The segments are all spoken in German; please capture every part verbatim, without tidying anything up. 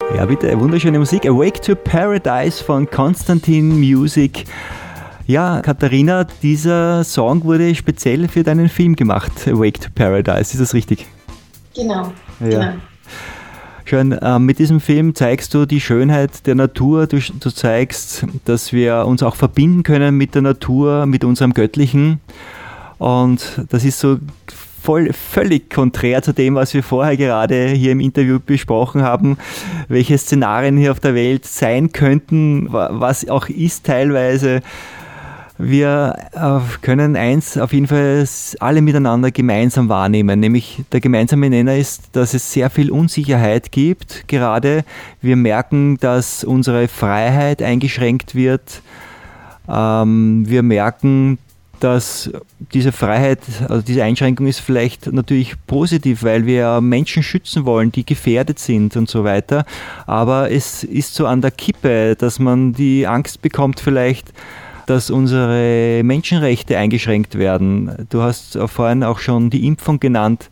Ja, bitte, wunderschöne Musik. Awake to Paradise von Konstantin Music. Ja, Katharina, dieser Song wurde speziell für deinen Film gemacht, Awake to Paradise. Ist das richtig? Genau, ja. genau. Schön, äh, mit diesem Film zeigst du die Schönheit der Natur, du, du zeigst, dass wir uns auch verbinden können mit der Natur, mit unserem Göttlichen. Und das ist so voll, völlig konträr zu dem, was wir vorher gerade hier im Interview besprochen haben, welche Szenarien hier auf der Welt sein könnten, was auch ist teilweise. Wir können eins auf jeden Fall alle miteinander gemeinsam wahrnehmen, nämlich der gemeinsame Nenner ist, dass es sehr viel Unsicherheit gibt. Gerade wir merken, dass unsere Freiheit eingeschränkt wird. Wir merken, dass diese Freiheit, also diese Einschränkung ist vielleicht natürlich positiv, weil wir Menschen schützen wollen, die gefährdet sind und so weiter. Aber es ist so an der Kippe, dass man die Angst bekommt vielleicht, dass unsere Menschenrechte eingeschränkt werden. Du hast vorhin auch schon die Impfung genannt.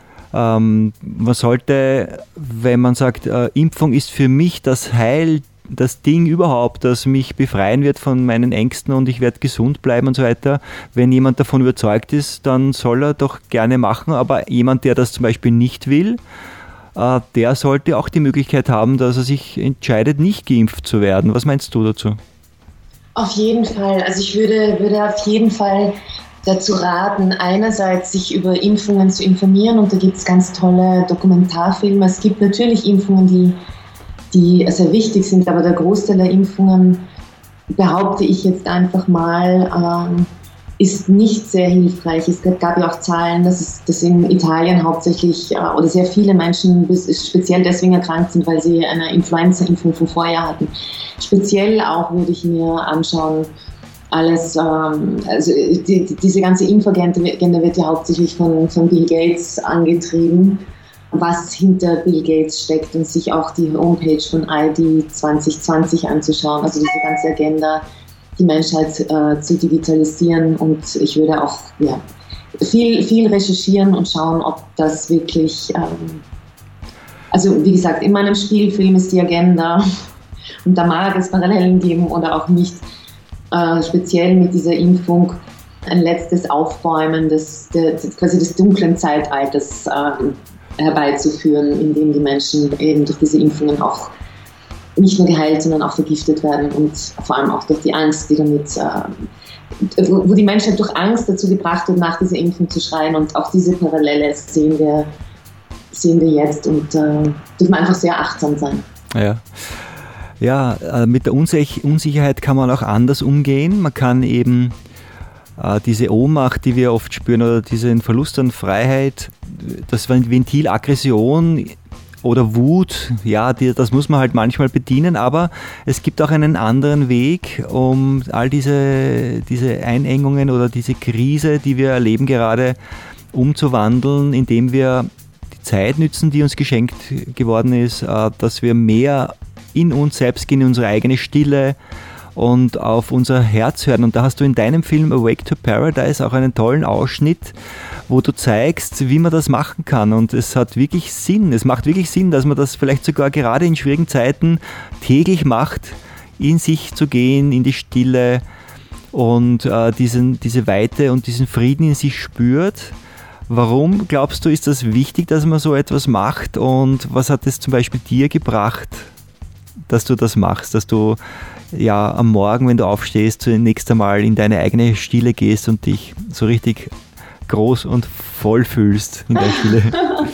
Ähm, man sollte, wenn man sagt, äh, Impfung ist für mich das Heil, das Ding überhaupt, das mich befreien wird von meinen Ängsten und ich werde gesund bleiben und so weiter. Wenn jemand davon überzeugt ist, dann soll er doch gerne machen, aber jemand, der das zum Beispiel nicht will, äh, der sollte auch die Möglichkeit haben, dass er sich entscheidet, nicht geimpft zu werden. Was meinst du dazu? Auf jeden Fall. Also ich würde, würde auf jeden Fall dazu raten, einerseits sich über Impfungen zu informieren und da gibt es ganz tolle Dokumentarfilme. Es gibt natürlich Impfungen, die, die sehr wichtig sind, aber der Großteil der Impfungen, behaupte ich jetzt einfach mal, ähm, ist nicht sehr hilfreich. Es gab ja auch Zahlen, dass, es, dass in Italien hauptsächlich äh, oder sehr viele Menschen bis, speziell deswegen erkrankt sind, weil sie eine Influenza-Impfung vom Vorjahr hatten. Speziell auch würde ich mir anschauen, alles, ähm, also die, die, diese ganze Impfagenda wird ja hauptsächlich von, von Bill Gates angetrieben, was hinter Bill Gates steckt und sich auch die Homepage von I D zwanzig zwanzig anzuschauen, also diese ganze Agenda, die Menschheit äh, zu digitalisieren und ich würde auch ja, viel, viel recherchieren und schauen, ob das wirklich, ähm, also wie gesagt, in meinem Spielfilm ist die Agenda und da mag es Parallelen geben oder auch nicht, äh, speziell mit dieser Impfung ein letztes Aufbäumen des, des, quasi des dunklen Zeitalters äh, herbeizuführen, in dem die Menschen eben durch diese Impfungen auch nicht nur geheilt, sondern auch vergiftet werden und vor allem auch durch die Angst, die damit, äh, wo, wo die Menschheit durch Angst dazu gebracht wird, nach dieser Impfung zu schreien und auch diese Parallele sehen wir, sehen wir jetzt und äh, dürfen einfach sehr achtsam sein. Ja. Ja, äh, mit der Unsich- Unsicherheit kann man auch anders umgehen. Man kann eben äh, diese Ohnmacht, die wir oft spüren oder diesen Verlust an Freiheit, das Ventil Aggression oder Wut, ja, die, das muss man halt manchmal bedienen, aber es gibt auch einen anderen Weg, um all diese, diese Einengungen oder diese Krise, die wir erleben gerade, umzuwandeln, indem wir die Zeit nützen, die uns geschenkt geworden ist, dass wir mehr in uns selbst gehen, in unsere eigene Stille und auf unser Herz hören. Und da hast du in deinem Film Awake to Paradise auch einen tollen Ausschnitt, wo du zeigst, wie man das machen kann. Und es hat wirklich Sinn. Es macht wirklich Sinn, dass man das vielleicht sogar gerade in schwierigen Zeiten täglich macht, in sich zu gehen, in die Stille und äh, diesen, diese Weite und diesen Frieden in sich spürt. Warum, glaubst du, ist das wichtig, dass man so etwas macht? Und was hat es zum Beispiel dir gebracht, dass du das machst, dass du ja am Morgen, wenn du aufstehst, zunächst einmal in deine eigene Stille gehst und dich so richtig groß und voll fühlst in der Stille?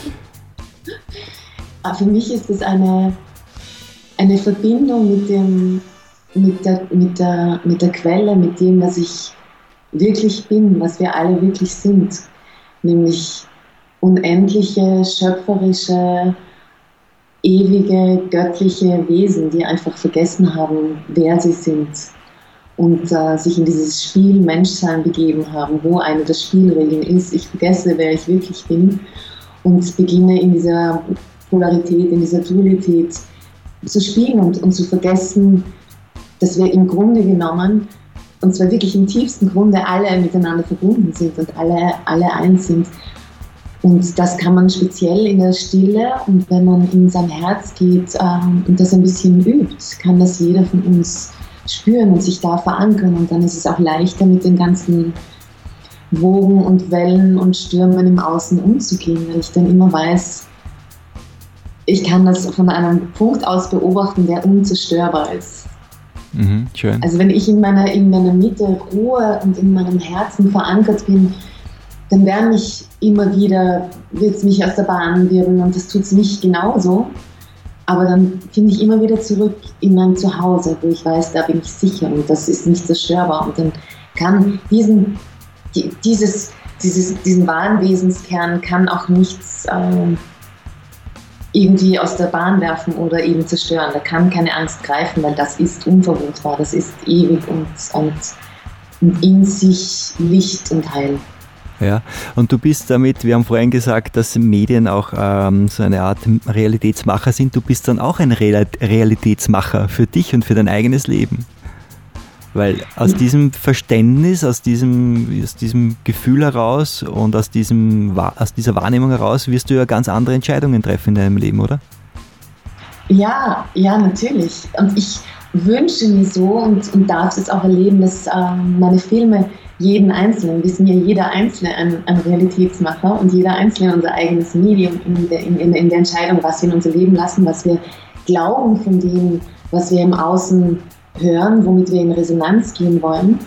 Für mich ist es eine, eine Verbindung mit, dem, mit, der, mit, der, mit der Quelle, mit dem, was ich wirklich bin, was wir alle wirklich sind. Nämlich unendliche, schöpferische, ewige, göttliche Wesen, die einfach vergessen haben, wer sie sind und äh, sich in dieses Spiel Menschsein begeben haben, wo eine der Spielregeln ist, ich vergesse, wer ich wirklich bin und beginne in dieser Polarität, in dieser Dualität zu spielen und, und zu vergessen, dass wir im Grunde genommen, und zwar wirklich im tiefsten Grunde, alle miteinander verbunden sind und alle, alle eins sind. Und das kann man speziell in der Stille und wenn man in sein Herz geht ähm, und das ein bisschen übt, kann das jeder von uns spüren und sich da verankern. Und dann ist es auch leichter, mit den ganzen Wogen und Wellen und Stürmen im Außen umzugehen, weil ich dann immer weiß, ich kann das von einem Punkt aus beobachten, der unzerstörbar ist. Mhm, schön. Also wenn ich in meiner, in meiner Mitte Ruhe und in meinem Herzen verankert bin, dann werden mich immer wieder, wird es mich aus der Bahn wirbeln und das tut es mich genauso. Aber dann finde ich immer wieder zurück in mein Zuhause, wo ich weiß, da bin ich sicher und das ist nicht zerstörbar. Und dann kann diesen, dieses, dieses, diesen wahren Wesenskern kann auch nichts ähm, irgendwie aus der Bahn werfen oder eben zerstören. Da kann keine Angst greifen, weil das ist unverwundbar, das ist ewig und, und, und in sich Licht und Heil. Ja, und du bist damit, wir haben vorhin gesagt, dass Medien auch ähm, so eine Art Realitätsmacher sind. Du bist dann auch ein Real- Realitätsmacher für dich und für dein eigenes Leben. Weil aus diesem Verständnis, aus diesem, aus diesem Gefühl heraus und aus, diesem, aus dieser Wahrnehmung heraus wirst du ja ganz andere Entscheidungen treffen in deinem Leben, oder? Ja, ja, natürlich. Und ich wünsche mir so und, und darf es auch erleben, dass äh, meine Filme jeden Einzelnen, wir sind ja jeder Einzelne ein, ein Realitätsmacher und jeder Einzelne unser eigenes Medium in der, in, in der Entscheidung, was wir in unser Leben lassen, was wir glauben von dem, was wir im Außen hören, womit wir in Resonanz gehen wollen.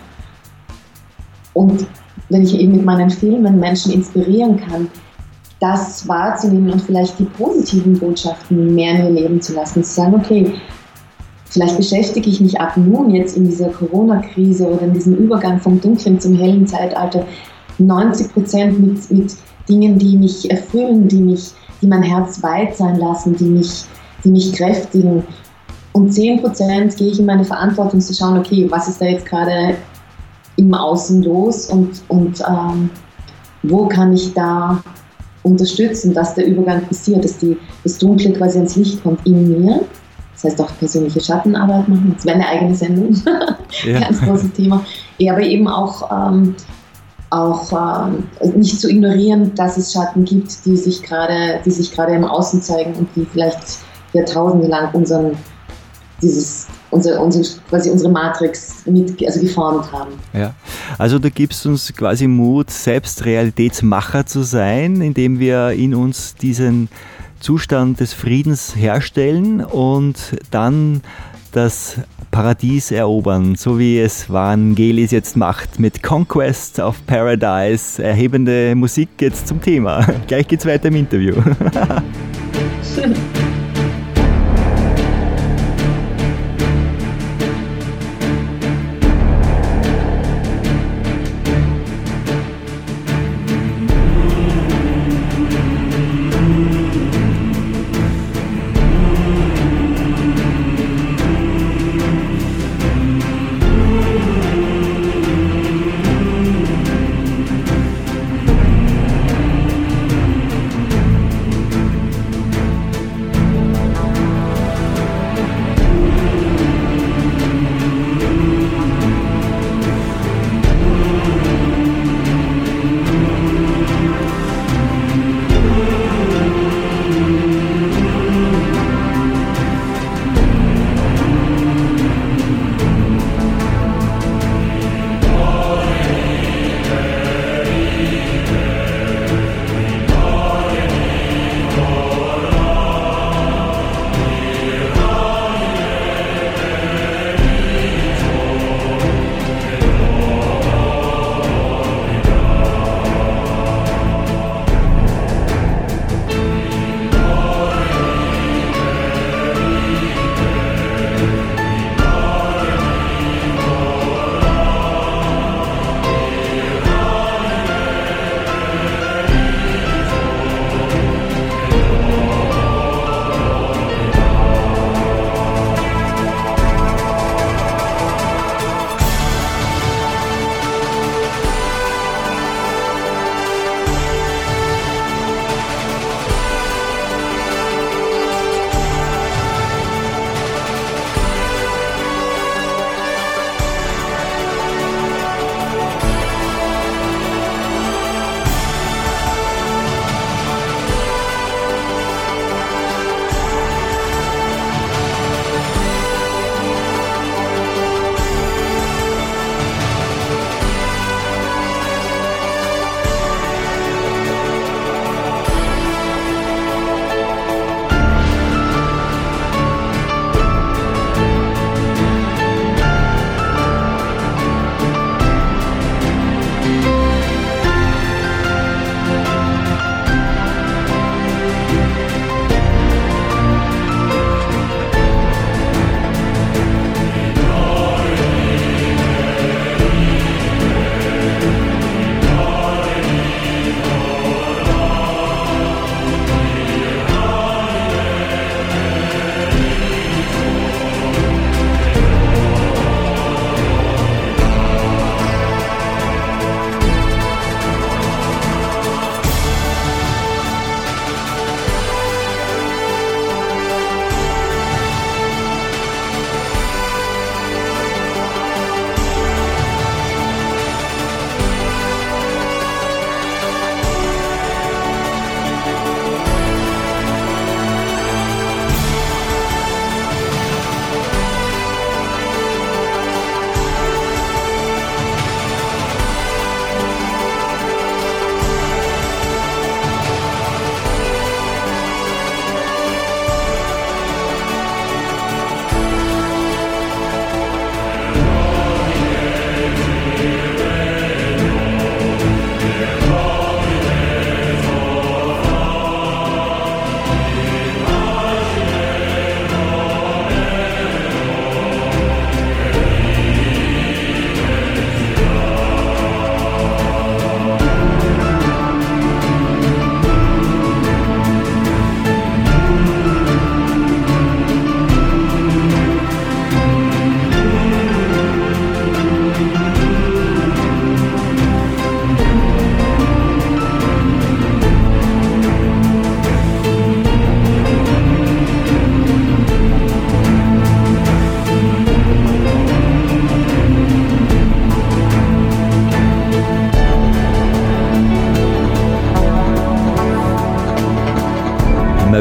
Und wenn ich eben mit meinen Filmen Menschen inspirieren kann, das wahrzunehmen und vielleicht die positiven Botschaften mehr in ihr Leben zu lassen, zu sagen, okay, vielleicht beschäftige ich mich ab nun jetzt in dieser Corona-Krise oder in diesem Übergang vom dunklen zum hellen Zeitalter neunzig Prozent mit, mit Dingen, die mich erfüllen, die, mich, die mein Herz weit sein lassen, die mich, die mich kräftigen. Und zehn Prozent gehe ich in meine Verantwortung zu schauen, okay, was ist da jetzt gerade im Außen los und, und ähm, wo kann ich da unterstützen, dass der Übergang passiert, dass die, das Dunkle quasi ans Licht kommt in mir. Das heißt auch persönliche Schattenarbeit machen. Das wäre eine eigene Sendung. Ja. Ganz großes Thema. Ja, aber eben auch, ähm, auch ähm, nicht zu ignorieren, dass es Schatten gibt, die sich gerade, die sich gerade im Außen zeigen und die vielleicht Jahrtausende lang unseren, dieses, unsere, unsere, quasi unsere Matrix mit, also geformt haben. Ja, also du gibst uns quasi Mut, selbst Realitätsmacher zu sein, indem wir in uns diesen Zustand des Friedens herstellen und dann das Paradies erobern, so wie es Vangelis jetzt macht mit Conquest of Paradise, erhebende Musik jetzt zum Thema. Gleich geht's weiter im Interview.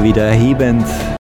immer wieder erhebend.